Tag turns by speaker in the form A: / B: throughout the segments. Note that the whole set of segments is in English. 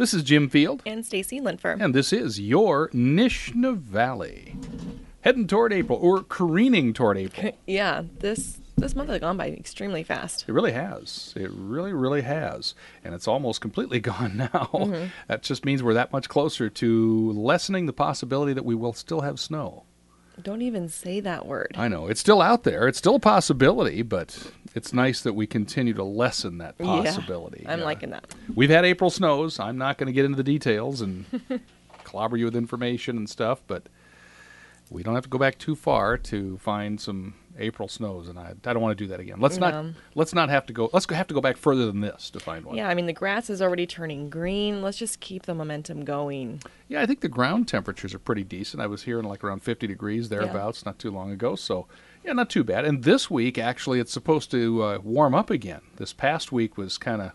A: This is Jim Field.
B: And Stacy Linfer.
A: And this is your Nishna Valley. Heading toward April, or careening toward April.
B: Yeah, this month has gone by extremely fast.
A: It really has. It really, really has. And it's almost completely gone now. Mm-hmm. That just means we're that much closer to lessening the possibility that we will still have snow.
B: Don't even say that word.
A: I know. It's still out there. It's still a possibility, but it's nice that we continue to lessen that possibility.
B: Yeah, I'm liking that.
A: We've had April snows. I'm not going to get into the details and clobber you with information and stuff, but we don't have to go back too far to find some April snows, and I don't want to do that again. Let's not have to go. Let's have to go back further than this to find one.
B: Yeah, I mean the grass is already turning green. Let's just keep the momentum going.
A: Yeah, I think the ground temperatures are pretty decent. I was hearing like around 50 degrees thereabouts not too long ago, so yeah, not too bad. And this week actually it's supposed to warm up again. This past week was kind of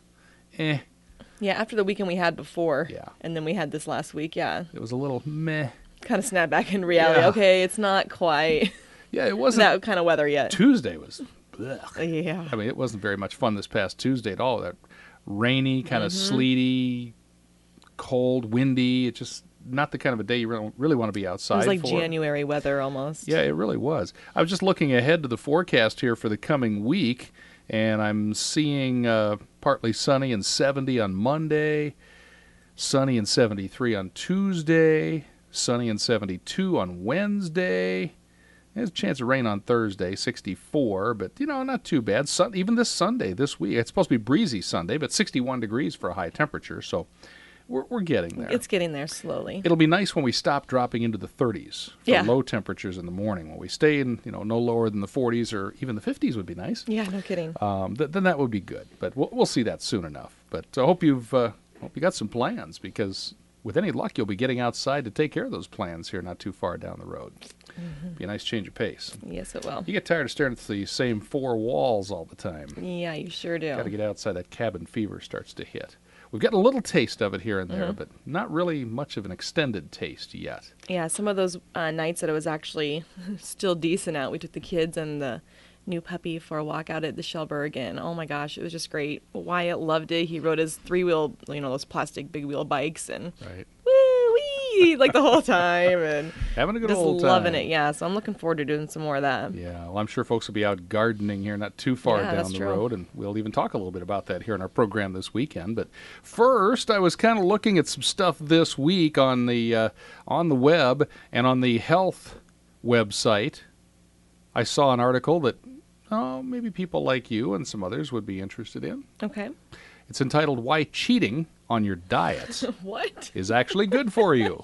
B: Yeah, after the weekend we had before.
A: Yeah.
B: And then we had this last week. Yeah.
A: It was a little meh.
B: Kind of snapped back in reality.
A: Yeah.
B: Okay, it's not quite.
A: Yeah, it wasn't
B: that kind of weather yet.
A: Tuesday was blech.
B: Yeah.
A: I mean, it wasn't very much fun this past Tuesday at all. That rainy, kind of sleety, cold, windy. It's just not the kind of a day you really want to be outside for.
B: It was like January weather almost.
A: Yeah, it really was. I was just looking ahead to the forecast here for the coming week, and I'm seeing partly sunny and 70 on Monday, sunny and 73 on Tuesday, sunny and 72 on Wednesday. There's a chance of rain on Thursday, 64, but, not too bad. Even this Sunday, this week, it's supposed to be breezy Sunday, but 61 degrees for a high temperature, so we're getting there.
B: It's getting there slowly.
A: It'll be nice when we stop dropping into the 30s for low temperatures in the morning. When we stay in, no lower than the 40s or even the 50s would be nice.
B: Yeah, no kidding.
A: Then that would be good, but we'll see that soon enough. But I hope you got some plans, because with any luck, you'll be getting outside to take care of those plans here not too far down the road. Mm-hmm. Be a nice change of pace.
B: Yes, it will.
A: You get tired of staring at the same four walls all the time.
B: Yeah, you sure do.
A: Got to get outside. That cabin fever starts to hit. We've got a little taste of it here and there, but not really much of an extended taste yet.
B: Yeah, some of those nights that it was actually still decent out, we took the kids and the new puppy for a walk out at the Shellberg, and oh my gosh, it was just great. Wyatt loved it. He rode his three-wheel, those plastic big-wheel bikes, and woo-wee, like the whole time, and
A: having a good
B: just
A: old time.
B: Loving it, yeah. So I'm looking forward to doing some more of that.
A: Yeah, well, I'm sure folks will be out gardening here not too far down the road, and we'll even talk a little bit about that here in our program this weekend. But first, I was kind of looking at some stuff this week on the web and on the health website. I saw an article that maybe people like you and some others would be interested in.
B: Okay.
A: It's entitled, "Why Cheating on Your Diet
B: What?
A: is Actually Good for You."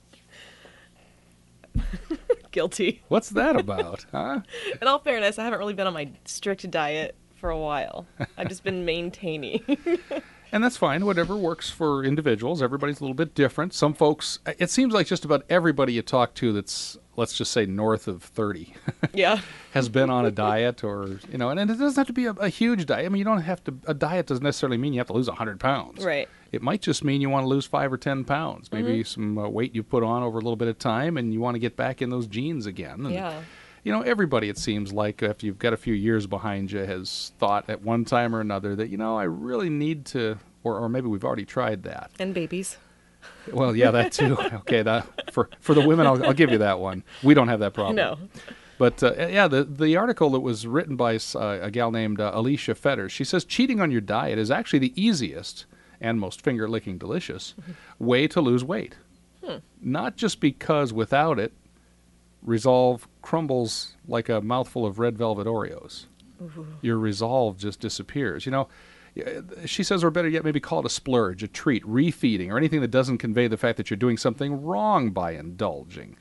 B: Guilty.
A: What's that about, huh?
B: In all fairness, I haven't really been on my strict diet for a while. I've just been maintaining.
A: And that's fine. Whatever works for individuals. Everybody's a little bit different. Some folks, it seems like just about everybody you talk to that's, let's just say, north of 30
B: yeah,
A: has been on a diet, or, and it doesn't have to be a huge diet. I mean, you don't have to, a diet doesn't necessarily mean you have to lose 100 pounds.
B: Right.
A: It might just mean you want to lose 5 or 10 pounds. Maybe some weight you put on over a little bit of time, and you want to get back in those jeans again. And,
B: yeah.
A: Everybody, it seems like, after you've got a few years behind you, has thought at one time or another that, I really need to, or maybe we've already tried that.
B: And babies.
A: Well, yeah, that too. Okay, for the women, I'll give you that one. We don't have that problem.
B: No.
A: But, the article that was written by a gal named Alicia Fetters, she says cheating on your diet is actually the easiest and most finger-licking delicious way to lose weight. Not just because without it, resolve crumbles like a mouthful of red velvet Oreos. Ooh. Your resolve just disappears. She says, or better yet, maybe call it a splurge, a treat, refeeding, or anything that doesn't convey the fact that you're doing something wrong by indulging.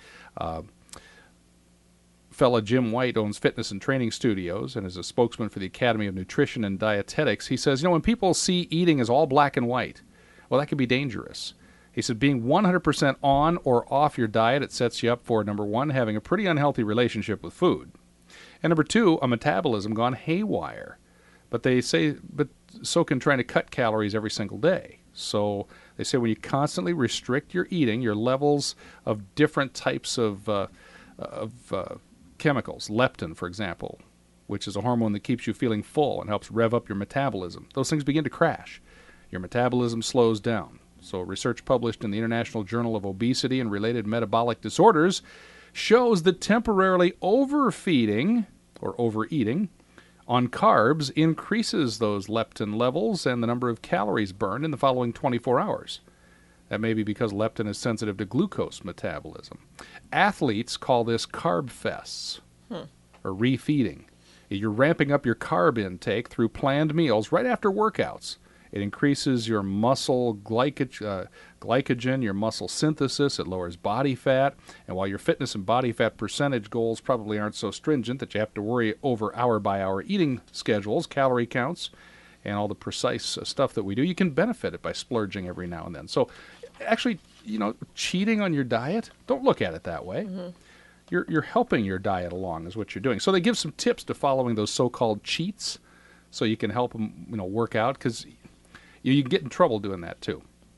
A: Fella Jim White owns fitness and training studios and is a spokesman for the Academy of Nutrition and Dietetics. He says, when people see eating as all black and white, well, that can be dangerous. He said being 100% on or off your diet, it sets you up for, number one, having a pretty unhealthy relationship with food. And number two, a metabolism gone haywire. But so can trying to cut calories every single day. So they say when you constantly restrict your eating, your levels of different types of chemicals, leptin, for example, which is a hormone that keeps you feeling full and helps rev up your metabolism, those things begin to crash. Your metabolism slows down. So research published in the International Journal of Obesity and Related Metabolic Disorders shows that temporarily overfeeding or overeating on carbs increases those leptin levels and the number of calories burned in the following 24 hours. That may be because leptin is sensitive to glucose metabolism. Athletes call this carb fests or refeeding. You're ramping up your carb intake through planned meals right after workouts. It increases your muscle glycogen, your muscle synthesis. It lowers body fat. And while your fitness and body fat percentage goals probably aren't so stringent that you have to worry over hour-by-hour eating schedules, calorie counts, and all the precise stuff that we do, you can benefit it by splurging every now and then. So actually, cheating on your diet, don't look at it that way. Mm-hmm. You're helping your diet along is what you're doing. So they give some tips to following those so-called cheats so you can help them work out, because you can get in trouble doing that too.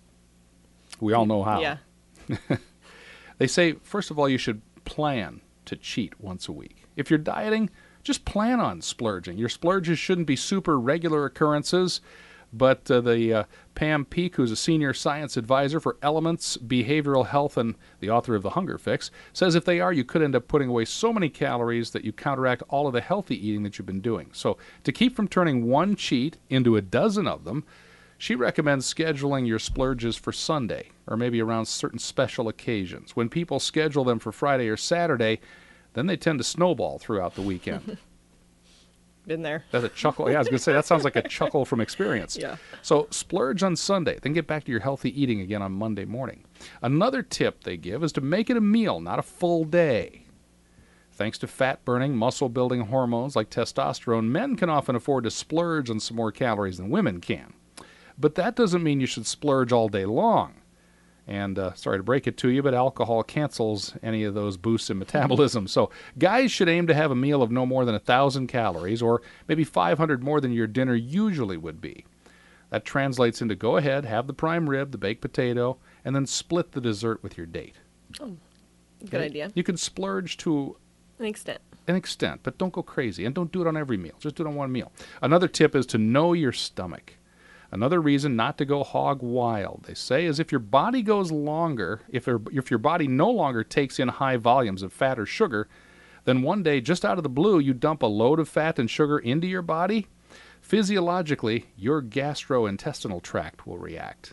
A: We all know how.
B: Yeah.
A: They say, first of all, you should plan to cheat once a week. If you're dieting, just plan on splurging. Your splurges shouldn't be super regular occurrences, but Pam Peek, who's a senior science advisor for Elements Behavioral Health and the author of The Hunger Fix, says if they are, you could end up putting away so many calories that you counteract all of the healthy eating that you've been doing. So to keep from turning one cheat into a dozen of them, she recommends scheduling your splurges for Sunday, or maybe around certain special occasions. When people schedule them for Friday or Saturday, then they tend to snowball throughout the weekend.
B: Been there.
A: That's a chuckle. Yeah, I was going to say, that sounds like a chuckle from experience.
B: Yeah.
A: So splurge on Sunday, then get back to your healthy eating again on Monday morning. Another tip they give is to make it a meal, not a full day. Thanks to fat-burning, muscle-building hormones like testosterone, men can often afford to splurge on some more calories than women can. But that doesn't mean you should splurge all day long. And sorry to break it to you, but alcohol cancels any of those boosts in metabolism. So guys should aim to have a meal of no more than 1,000 calories, or maybe 500 more than your dinner usually would be. That translates into go ahead, have the prime rib, the baked potato, and then split the dessert with your date.
B: Oh, good idea.
A: You can splurge to
B: An extent.
A: But don't go crazy, and don't do it on every meal. Just do it on one meal. Another tip is to know your stomach. Another reason not to go hog wild, they say, is if your body goes longer, if your body no longer takes in high volumes of fat or sugar, then one day, just out of the blue, you dump a load of fat and sugar into your body, physiologically, your gastrointestinal tract will react.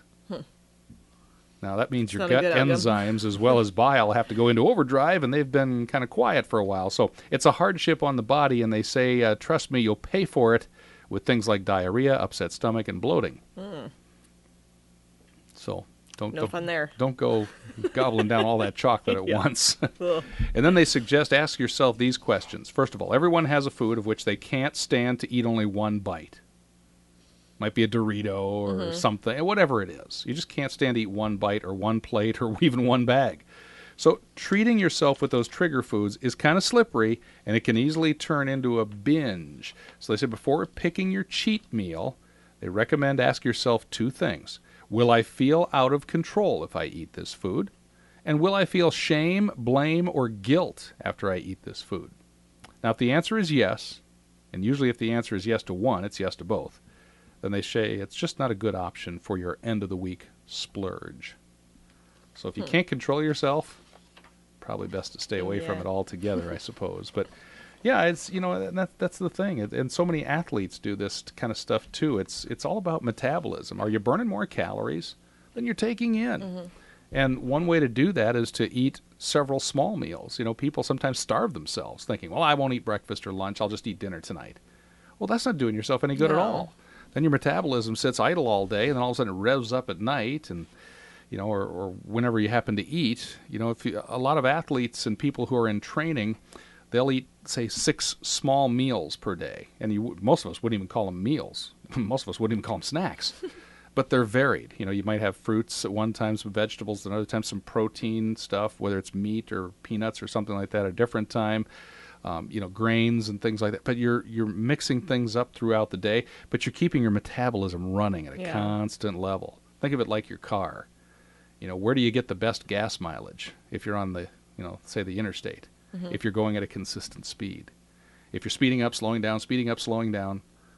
A: Now, that means your gut enzymes as well as bile have to go into overdrive, and they've been kind of quiet for a while. So it's a hardship on the body, and they say, trust me, you'll pay for it with things like diarrhea, upset stomach, and bloating. So
B: no fun there.
A: Don't go gobbling down all that chocolate at once. And then they suggest ask yourself these questions. First of all, everyone has a food of which they can't stand to eat only one bite. Might be a Dorito or something, whatever it is. You just can't stand to eat one bite or one plate or even one bag. So treating yourself with those trigger foods is kind of slippery, and it can easily turn into a binge. So they say before picking your cheat meal, they recommend ask yourself two things. Will I feel out of control if I eat this food? And will I feel shame, blame, or guilt after I eat this food? Now, if the answer is yes, and usually if the answer is yes to one, it's yes to both, then they say it's just not a good option for your end-of-the-week splurge. So if you can't control yourself, probably best to stay away from it altogether, I suppose. But yeah, it's that's the thing. And so many athletes do this kind of stuff too. It's all about metabolism. Are you burning more calories than you're taking in? And one way to do that is to eat several small meals. People sometimes starve themselves thinking, well, I won't eat breakfast or lunch. I'll just eat dinner tonight. Well, that's not doing yourself any good at all. Then your metabolism sits idle all day, and then all of a sudden it revs up at night, and or whenever you happen to eat. A lot of athletes and people who are in training, they'll eat, say, 6 small meals per day. And most of us wouldn't even call them meals. Most of us wouldn't even call them snacks. But they're varied. You might have fruits at one time, some vegetables, at another time some protein stuff, whether it's meat or peanuts or something like that at a different time. Grains and things like that. But you're mixing things up throughout the day, but you're keeping your metabolism running at a constant level. Think of it like your car. Where do you get the best gas mileage? If you're on the, say the interstate, if you're going at a consistent speed. If you're speeding up, slowing down,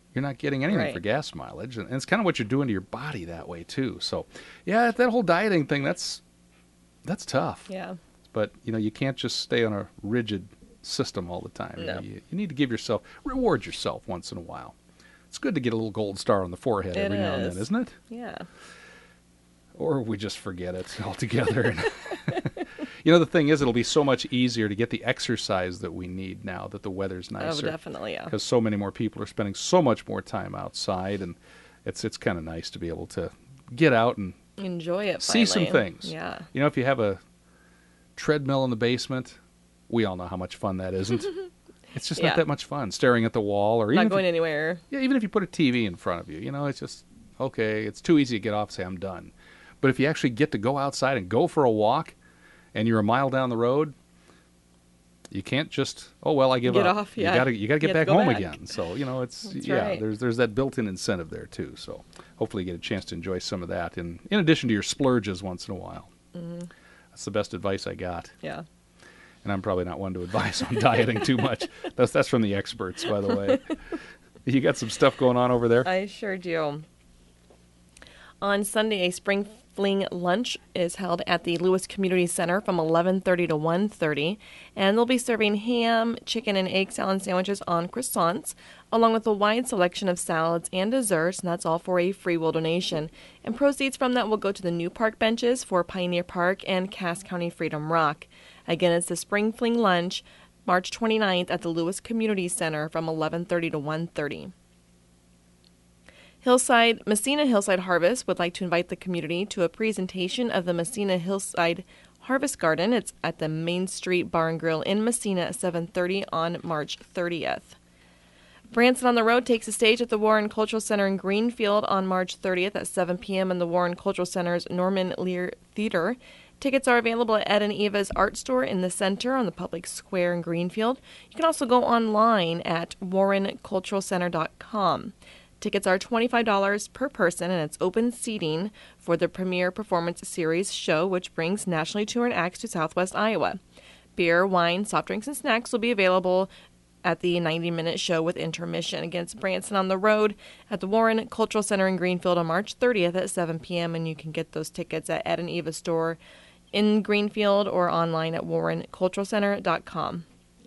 A: You're not getting anything for gas mileage, and it's kind of what you're doing to your body that way too. So, yeah, that whole dieting thing, that's tough.
B: Yeah.
A: But you can't just stay on a rigid system all the time.
B: No.
A: You need to reward yourself once in a while. It's good to get a little gold star on the forehead every now and then, isn't it?
B: Yeah.
A: Or we just forget it altogether. The thing is, it'll be so much easier to get the exercise that we need now that the weather's nicer.
B: Oh, definitely, yeah.
A: Because so many more people are spending so much more time outside, and it's kind of nice to be able to get out and
B: enjoy it.
A: See
B: finally.
A: some things.
B: Yeah.
A: If you have a treadmill in the basement, we all know how much fun that isn't. It's just not that much fun staring at the wall, or
B: not going anywhere.
A: Yeah, even if you put a TV in front of you, it's just okay. It's too easy to get off and say I'm done. But if you actually get to go outside and go for a walk, and you're a mile down the road, you can't just I give up.
B: Get off. Yeah.
A: You gotta get back home again. So it's
B: That's right.
A: There's that built-in incentive there too. So hopefully you get a chance to enjoy some of that, in addition to your splurges once in a while. Mm-hmm. That's the best advice I got.
B: Yeah.
A: And I'm probably not one to advise on dieting too much. That's from the experts, by the way. You got some stuff going on over there?
B: I sure do. On Sunday, a spring fling lunch is held at the Lewis Community Center from 11:30 to 1:30, and they'll be serving ham, chicken, and egg salad sandwiches on croissants, along with a wide selection of salads and desserts, and that's all for a free will donation. And proceeds from that will go to the new park benches for Pioneer Park and Cass County Freedom Rock. Again, it's the spring fling lunch, March 29th at the Lewis Community Center from 11:30 to 1:30. Massena Hillside Harvest would like to invite the community to a presentation of the Massena Hillside Harvest Garden. It's at the Main Street Bar and Grill in Massena at 7:30 on March 30th. Branson on the Road takes the stage at the Warren Cultural Center in Greenfield on March 30th at 7 p.m. in the Warren Cultural Center's Norman Lear Theater. Tickets are available at Ed and Eva's Art Store in the center on the public square in Greenfield. You can also go online at warrenculturalcenter.com. Tickets are $25 per person, and it's open seating for the Premier Performance Series show, which brings nationally touring acts to Southwest Iowa. Beer, wine, soft drinks, and snacks will be available at the 90-minute show with intermission. Again, it's Branson on the Road at the Warren Cultural Center in Greenfield on March 30th at 7 p.m., and you can get those tickets at Ed and Eva Store in Greenfield or online at warrenculturalcenter.com.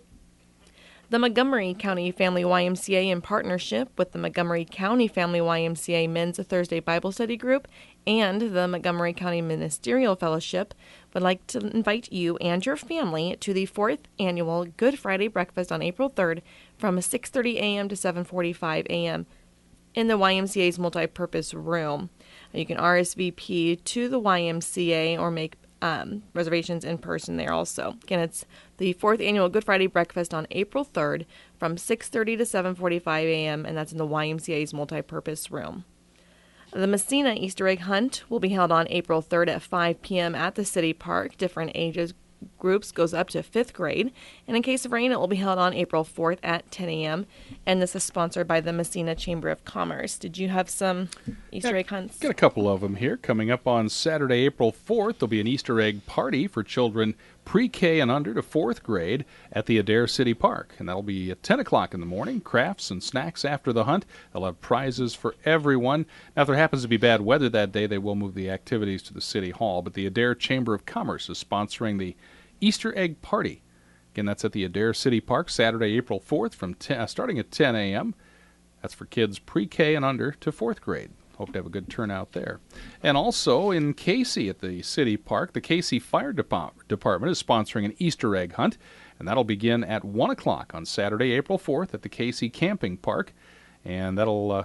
B: The Montgomery County Family YMCA, in partnership with the Montgomery County Family YMCA Men's Thursday Bible Study Group and the Montgomery County Ministerial Fellowship, would like to invite you and your family to the 4th Annual Good Friday Breakfast on April 3rd from 6:30 a.m. to 7:45 a.m. in the YMCA's multi-purpose room. You can RSVP to the YMCA or make reservations in person there also. Again, it's the 4th Annual Good Friday Breakfast on April 3rd from 6:30 to 7:45 a.m., and that's in the YMCA's multi-purpose room. The Massena Easter Egg Hunt will be held on April 3rd at 5 p.m. at the City Park. Different ages groups goes up to 5th grade, and in case of rain, it will be held on April 4th at 10 a.m., and this is sponsored by the Massena Chamber of Commerce. Did you have some Easter egg hunts?
A: Got a couple of them here. Coming up on Saturday, April 4th, there'll be an Easter egg party for children pre-K and under to 4th grade at the Adair City Park, and that'll be at 10 o'clock in the morning. Crafts and snacks after the hunt. They'll have prizes for everyone. Now, if there happens to be bad weather that day, they will move the activities to the City Hall, but the Adair Chamber of Commerce is sponsoring the Easter egg party. Again, that's at the Adair City Park, Saturday, April 4th, from starting at 10 a.m. That's for kids pre-K and under to 4th grade. Hope to have a good turnout there. And also in Casey at the City Park, the Casey Fire Department is sponsoring an Easter egg hunt, and that'll begin at 1 o'clock on Saturday, April 4th at the Casey Camping Park. And that'll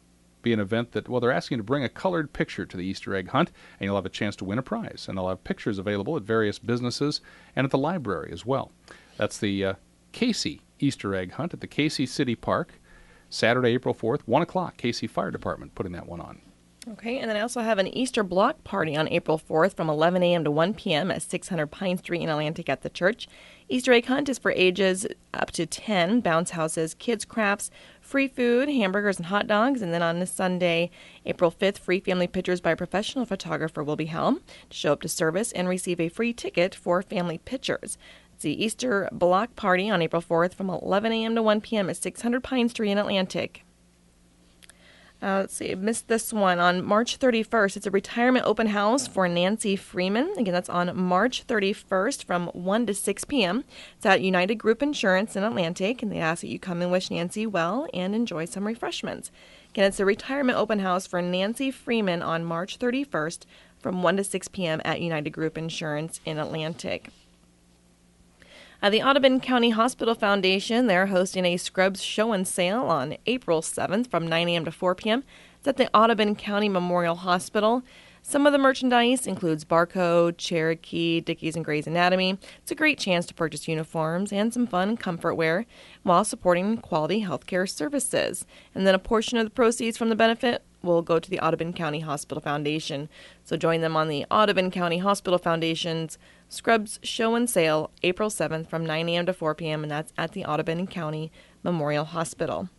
A: be an event that, they're asking you to bring a colored picture to the Easter egg hunt, and you'll have a chance to win a prize. And they'll have pictures available at various businesses and at the library as well. That's the Casey Easter egg hunt at the Casey City Park, Saturday, April 4th, 1 o'clock. Casey Fire Department putting that one on.
B: Okay, and then I also have an Easter block party on April 4th from 11 a.m. to 1 p.m. at 600 Pine Street in Atlantic at the church. Easter egg hunt is for ages up to 10, bounce houses, kids crafts, free food, hamburgers and hot dogs. And then on this Sunday, April 5th, free family pictures by a professional photographer will be held. To show up to service and receive a free ticket for family pictures. It's the Easter block party on April 4th from 11 a.m. to 1 p.m. at 600 Pine Street in Atlantic. Let's see, I missed this one. On March 31st, it's a retirement open house for Nancy Freeman. Again, that's on March 31st from 1 to 6 p.m. It's at United Group Insurance in Atlantic, and they ask that you come and wish Nancy well and enjoy some refreshments. Again, it's a retirement open house for Nancy Freeman on March 31st from 1 to 6 p.m. at United Group Insurance in Atlantic. The Audubon County Hospital Foundation, they're hosting a Scrubs show and sale on April 7th from 9 a.m. to 4 p.m. It's at the Audubon County Memorial Hospital. Some of the merchandise includes Barcode, Cherokee, Dickies, and Grey's Anatomy. It's a great chance to purchase uniforms and some fun comfort wear while supporting quality healthcare services. And then a portion of the proceeds from the benefit will go to the Audubon County Hospital Foundation. So join them on the Audubon County Hospital Foundation's Scrubs Show and Sale, April 7th from 9 a.m. to 4 p.m., and that's at the Audubon County Memorial Hospital.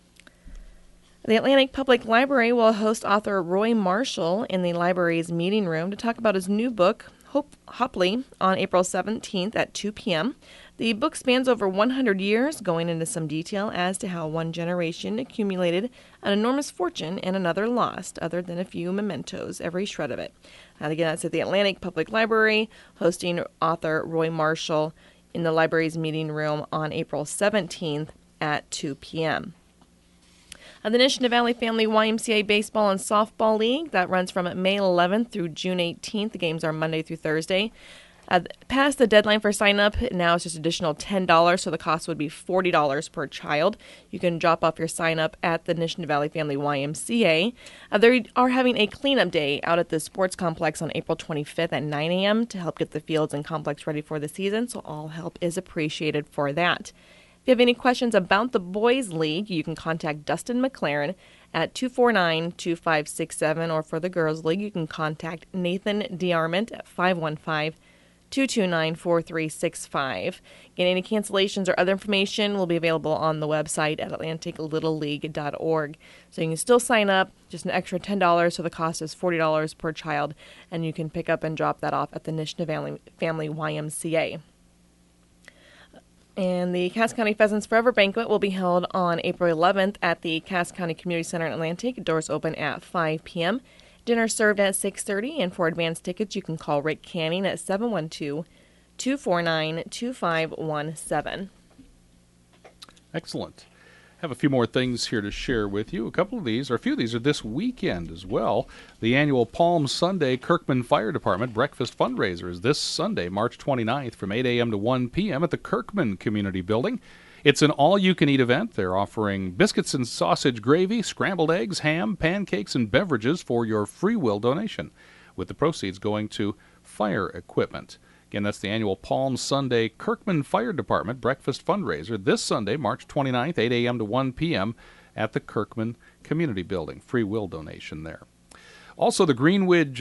B: The Atlantic Public Library will host author Roy Marshall in the library's meeting room to talk about his new book, Hopley, on April 17th at 2 p.m. The book spans over 100 years, going into some detail as to how one generation accumulated an enormous fortune and another lost, other than a few mementos, every shred of it. And again, that's at the Atlantic Public Library, hosting author Roy Marshall in the library's meeting room on April 17th at 2 p.m. The Nishnah Valley Family YMCA Baseball and Softball League, that runs from May 11th through June 18th. The games are Monday through Thursday. Past the deadline for sign-up, now it's just additional $10, so the cost would be $40 per child. You can drop off your sign-up at the Nishnah Valley Family YMCA. They are having a cleanup day out at the sports complex on April 25th at 9 a.m. to help get the fields and complex ready for the season, so all help is appreciated for that. If you have any questions about the Boys League, you can contact Dustin McLaren at 249-2567, or for the Girls League, you can contact Nathan DeArmond at 515-229-4365. Again, any cancellations or other information will be available on the website at atlanticlittleleague.org. So you can still sign up, just an extra $10, so the cost is $40 per child, and you can pick up and drop that off at the Nishnah Family YMCA. And the Cass County Pheasants Forever Banquet will be held on April 11th at the Cass County Community Center in Atlantic. Doors open at 5 p.m. Dinner served at 6:30, and for advance tickets, you can call Rick Canning at 712-249-2517.
A: Excellent. Have a few more things here to share with you. A few of these are this weekend as well. The annual Palm Sunday Kirkman Fire Department Breakfast Fundraiser is this Sunday, March 29th from 8 a.m. to 1 p.m. at the Kirkman Community Building. It's an all-you-can-eat event. They're offering biscuits and sausage gravy, scrambled eggs, ham, pancakes, and beverages for your free will donation, with the proceeds going to fire equipment. Again, that's the annual Palm Sunday Kirkman Fire Department Breakfast Fundraiser this Sunday, March 29th, 8 a.m. to 1 p.m. at the Kirkman Community Building. Free will donation there. Also, the Green Ridge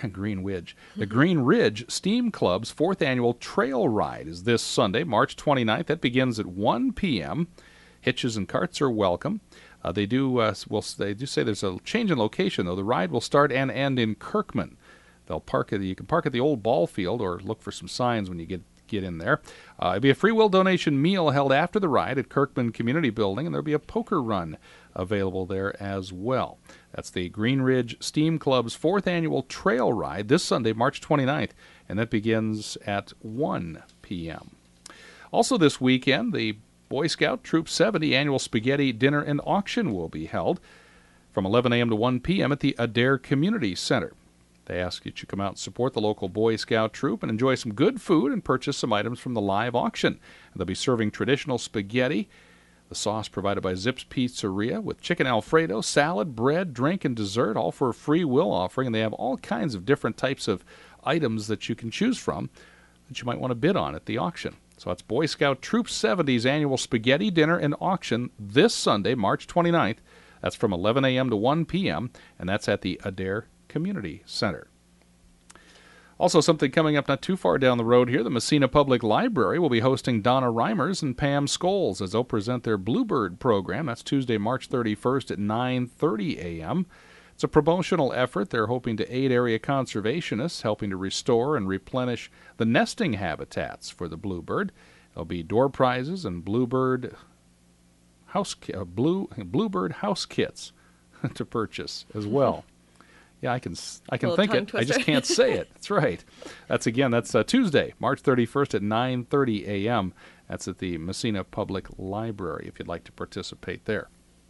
A: Steam Club's fourth annual trail ride is this Sunday, March 29th. That begins at 1 p.m. Hitches and carts are welcome. They do say there's a change in location, though. The ride will start and end in Kirkman. You can park at the old ball field or look for some signs when you get in there. It'll be a free will donation meal held after the ride at Kirkman Community Building, and there'll be a poker run available there as well. That's the Green Ridge Steam Club's fourth annual trail ride this Sunday, March 29th, and that begins at 1 p.m. Also this weekend, the Boy Scout Troop 70 annual spaghetti dinner and auction will be held from 11 a.m. to 1 p.m. at the Adair Community Center. They ask that you come out and support the local Boy Scout troop and enjoy some good food and purchase some items from the live auction. They'll be serving traditional spaghetti, the sauce provided by Zips Pizzeria, with chicken Alfredo, salad, bread, drink, and dessert, all for a free will offering. And they have all kinds of different types of items that you can choose from that you might want to bid on at the auction. So that's Boy Scout Troop 70's annual spaghetti dinner and auction this Sunday, March 29th. That's from 11 a.m. to 1 p.m., and that's at the Adair Community Center. Also, something coming up not too far down the road here, the Messina Public Library will be hosting Donna Reimers and Pam Scholes as they'll present their Bluebird program. That's Tuesday, March 31st at 9:30 a.m. It's a promotional effort. They're hoping to aid area conservationists, helping to restore and replenish the nesting habitats for the bluebird. There'll be door prizes and bluebird house kits. to purchase as well. Yeah, I can
B: Little
A: think
B: tongue
A: it. I just
B: twister.
A: can't say it. That's right. That's Tuesday, March 31st at 9:30 a.m. That's at the Messina Public Library if you'd like to participate there.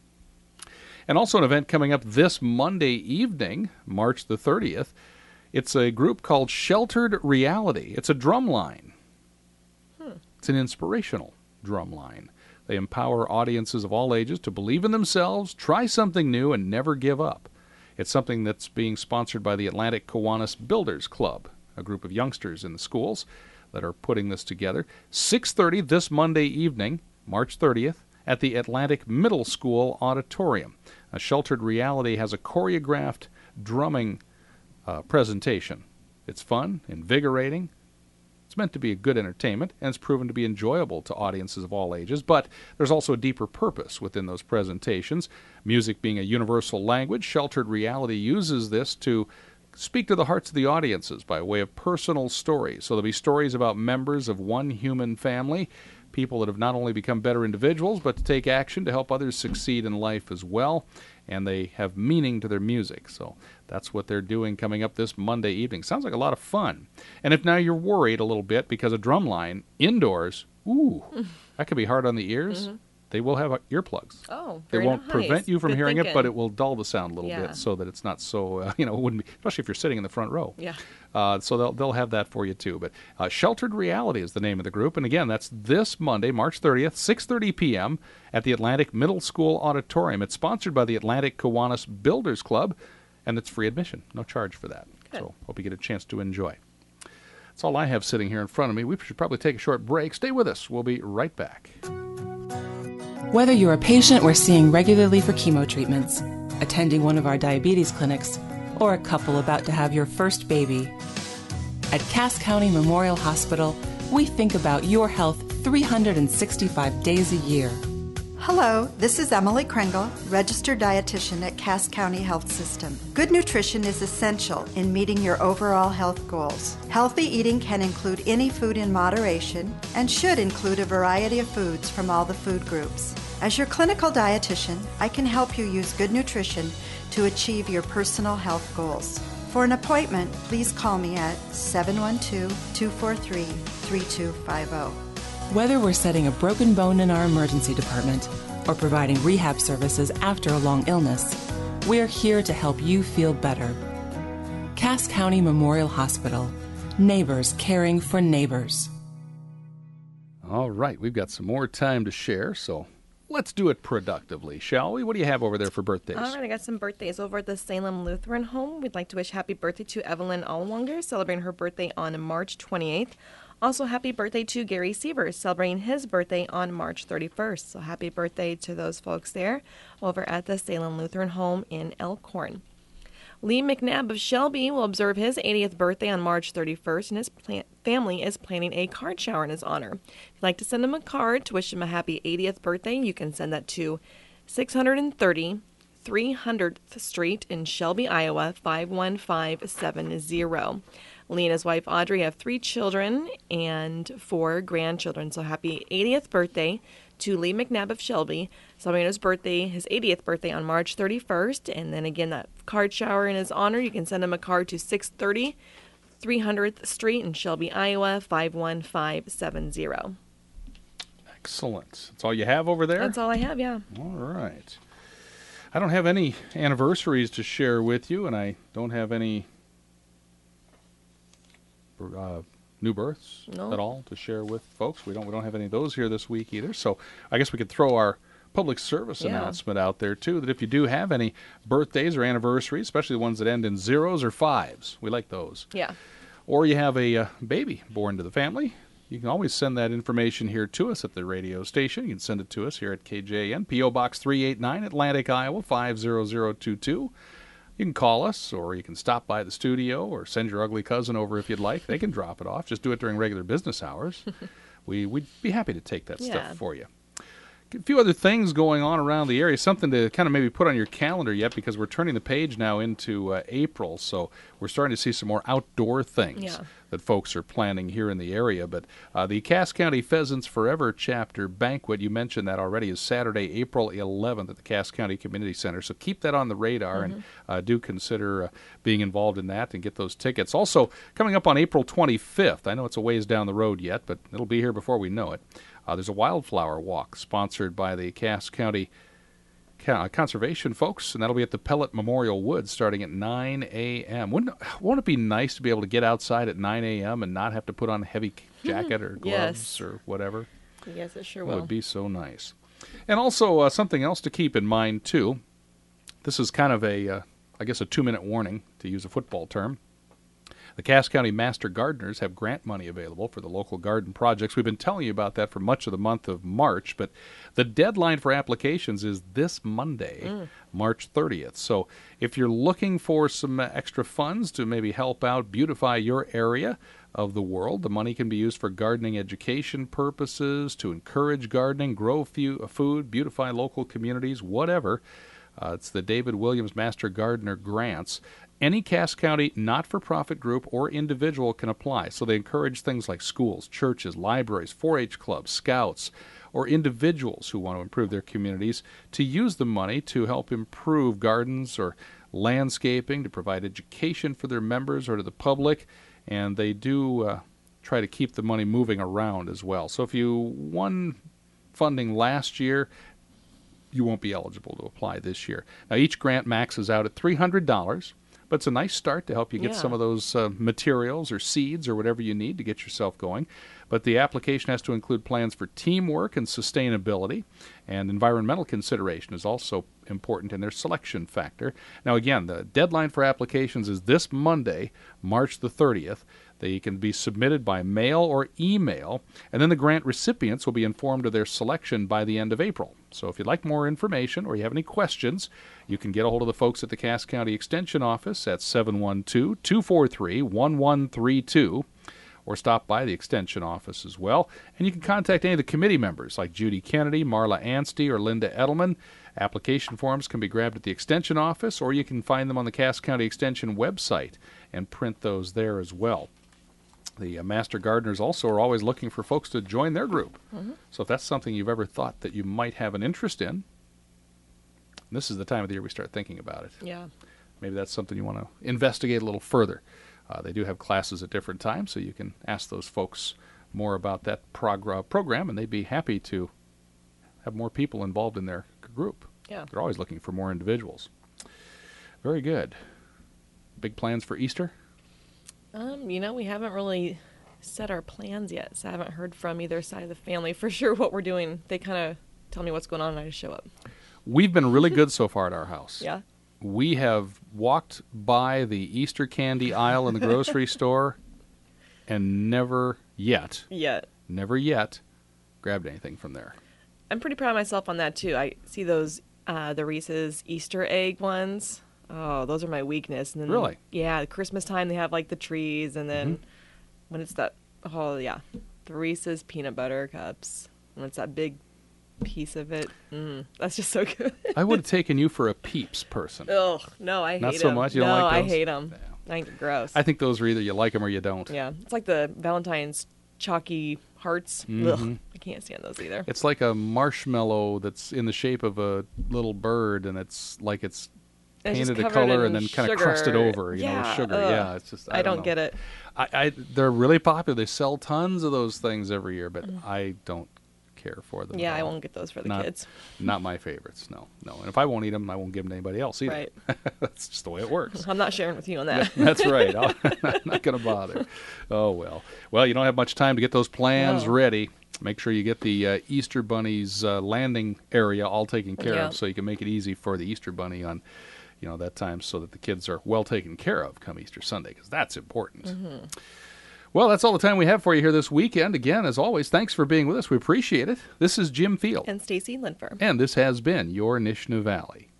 A: And also an event coming up this Monday evening, March the 30th. It's a group called Sheltered Reality. It's a drum line. It's an inspirational drum line. They empower audiences of all ages to believe in themselves, try something new, and never give up. It's something that's being sponsored by the Atlantic Kiwanis Builders Club, a group of youngsters in the schools that are putting this together. 6:30 this Monday evening, March 30th, at the Atlantic Middle School Auditorium. Sheltered Reality has a choreographed drumming presentation. It's fun, invigorating. It's meant to be a good entertainment, and it's proven to be enjoyable to audiences of all ages, but there's also a deeper purpose within those presentations. Music being a universal language, Sheltered Reality uses this to speak to the hearts of the audiences by way of personal stories. So there'll be stories about members of one human family, people that have not only become better individuals, but to take action to help others succeed in life as well, and they have meaning to their music. So that's what they're doing coming up this Monday evening. Sounds like a lot of fun. And if now you're worried a little bit because a drumline indoors, that could be hard on the ears. Mm-hmm. They will have earplugs.
B: Oh,
A: they
B: very
A: won't
B: nice.
A: prevent you from
B: Good
A: hearing
B: thinking.
A: it, but it will dull the sound a little
B: Yeah.
A: bit so that it's not so, it wouldn't be, especially if you're sitting in the front row.
B: Yeah.
A: So they'll have that for you too. But Sheltered Reality is the name of the group. And again, that's this Monday, March 30th, 6:30 p.m. at the Atlantic Middle School Auditorium. It's sponsored by the Atlantic Kiwanis Builders Club, and it's free admission. No charge for that.
B: Good.
A: So hope you get a chance to enjoy. That's all I have sitting here in front of me. We should probably take a short break. Stay with us. We'll be right back.
C: Whether you're a patient we're seeing regularly for chemo treatments, attending one of our diabetes clinics, or a couple about to have your first baby, at Cass County Memorial Hospital, we think about your health 365 days a year.
D: Hello, this is Emily Kringle, registered dietitian at Cass County Health System. Good nutrition is essential in meeting your overall health goals. Healthy eating can include any food in moderation and should include a variety of foods from all the food groups. As your clinical dietitian, I can help you use good nutrition to achieve your personal health goals. For an appointment, please call me at 712-243-3250.
C: Whether we're setting a broken bone in our emergency department or providing rehab services after a long illness, we're here to help you feel better. Cass County Memorial Hospital. Neighbors caring for neighbors.
A: All right, we've got some more time to share, so let's do it productively, shall we? What do you have over there for birthdays?
B: All right, I got some birthdays over at the Salem Lutheran Home. We'd like to wish happy birthday to Evelyn Allwanger, celebrating her birthday on March 28th. Also, happy birthday to Gary Sievers, celebrating his birthday on March 31st. So happy birthday to those folks there over at the Salem Lutheran Home in Elkhorn. Lee McNabb of Shelby will observe his 80th birthday on March 31st, and his family is planning a card shower in his honor. If you'd like to send him a card to wish him a happy 80th birthday, you can send that to 630 300th Street in Shelby, Iowa, 51570. Lee and his wife Audrey have 3 children and 4 grandchildren. So happy 80th birthday to Lee McNabb of Shelby, celebrating his 80th birthday on March 31st. And then again, that card shower in his honor, you can send him a card to 630 300th Street in Shelby, Iowa, 51570.
A: Excellent. That's all you have over there?
B: That's all I have, yeah.
A: All right. I don't have any anniversaries to share with you, and I don't have any new births at all to share with folks. We don't have any of those here this week either. So I guess we could throw our public service announcement out there too, that if you do have any birthdays or anniversaries, especially the ones that end in 0s or 5s, we like those.
B: Yeah.
A: Or you have a baby born to the family, you can always send that information here to us at the radio station. You can send it to us here at KJN, P.O. Box 389, Atlantic, Iowa, 50022. You can call us, or you can stop by the studio, or send your ugly cousin over if you'd like. They can drop it off. Just do it during regular business hours. We'd be happy to take that stuff for you. A few other things going on around the area, something to kind of maybe put on your calendar yet, because we're turning the page now into April, so we're starting to see some more outdoor things that folks are planning here in the area. But the Cass County Pheasants Forever chapter banquet, you mentioned that already, is Saturday, April 11th at the Cass County Community Center, so keep that on the radar and do consider being involved in that and get those tickets. Also, coming up on April 25th, I know it's a ways down the road yet, but it'll be here before we know it. There's a wildflower walk sponsored by the Cass County Conservation folks, and that'll be at the Pellet Memorial Woods starting at 9 a.m. Won't it be nice to be able to get outside at 9 a.m. and not have to put on a heavy jacket or gloves or whatever?
B: Yes, it sure
A: That
B: will.
A: would be so nice. And also something else to keep in mind, too. This is kind of a 2-minute warning, to use a football term. The Cass County Master Gardeners have grant money available for the local garden projects. We've been telling you about that for much of the month of March, but the deadline for applications is this Monday, March 30th. So if you're looking for some extra funds to maybe help out beautify your area of the world, the money can be used for gardening education purposes, to encourage gardening, grow food, beautify local communities, whatever. It's the David Williams Master Gardener Grants. Any Cass County not-for-profit group or individual can apply. So they encourage things like schools, churches, libraries, 4-H clubs, scouts, or individuals who want to improve their communities to use the money to help improve gardens or landscaping, to provide education for their members or to the public. And they do try to keep the money moving around as well. So if you won funding last year, you won't be eligible to apply this year. Now, each grant maxes out at $300. But it's a nice start to help you get some of those materials or seeds or whatever you need to get yourself going. But the application has to include plans for teamwork and sustainability, and environmental consideration is also important in their selection factor. Now, again, the deadline for applications is this Monday, March the 30th. They can be submitted by mail or email, and then the grant recipients will be informed of their selection by the end of April. So if you'd like more information or you have any questions, you can get a hold of the folks at the Cass County Extension Office at 712-243-1132, or stop by the Extension Office as well. And you can contact any of the committee members like Judy Kennedy, Marla Anstey, or Linda Edelman. Application forms can be grabbed at the Extension Office, or you can find them on the Cass County Extension website and print those there as well. The Master Gardeners also are always looking for folks to join their group. So if that's something you've ever thought that you might have an interest in, this is the time of the year we start thinking about it.
B: Yeah.
A: Maybe that's something you want to investigate a little further. They do have classes at different times, so you can ask those folks more about that program, and they'd be happy to have more people involved in their group.
B: Yeah.
A: They're always looking for more individuals. Very good. Big plans for Easter?
B: We haven't really set our plans yet, so I haven't heard from either side of the family for sure what we're doing. They kind of tell me what's going on, and I just show up.
A: We've been really good so far at our house.
B: Yeah.
A: We have walked by the Easter candy aisle in the grocery store and never yet grabbed anything from there.
B: I'm pretty proud of myself on that, too. I see those, the Reese's Easter egg ones. Oh, those are my weakness. And then,
A: Really?
B: Yeah, at Christmas time they have, like, the trees, and then when it's that, the Reese's peanut butter cups, when it's that big piece of it, that's just so good.
A: I would have taken you for a Peeps person.
B: Oh, no, I hate them.
A: Not so much? You don't
B: no,
A: like
B: I
A: those?
B: hate them.
A: Yeah.
B: I think they're gross.
A: I think those are either you like them or you don't.
B: Yeah, it's like the Valentine's chalky hearts. Ugh, I can't stand those either.
A: It's like a marshmallow that's in the shape of a little bird, and it's like it's painted a color and then kind of crusted over, with sugar.
B: Ugh.
A: Yeah, it's just I
B: don't get it.
A: They're really popular. They sell tons of those things every year, but I don't care for them.
B: Yeah,
A: at all.
B: I won't get those for the kids.
A: Not my favorites. No. And if I won't eat them, I won't give them to anybody else either.
B: Right.
A: That's just the way it works.
B: I'm not sharing with you on that.
A: That's right. I'm not going to bother. Oh, well. Well, you don't have much time to get those plans ready. Make sure you get the Easter Bunny's landing area all taken care of, so you can make it easy for the Easter Bunny on that time, so that the kids are well taken care of come Easter Sunday, because that's important. Well, that's all the time we have for you here this weekend. Again, as always, thanks for being with us. We appreciate it. This is Jim Field.
B: And Stacy Linfer.
A: And this has been your Nishna Valley.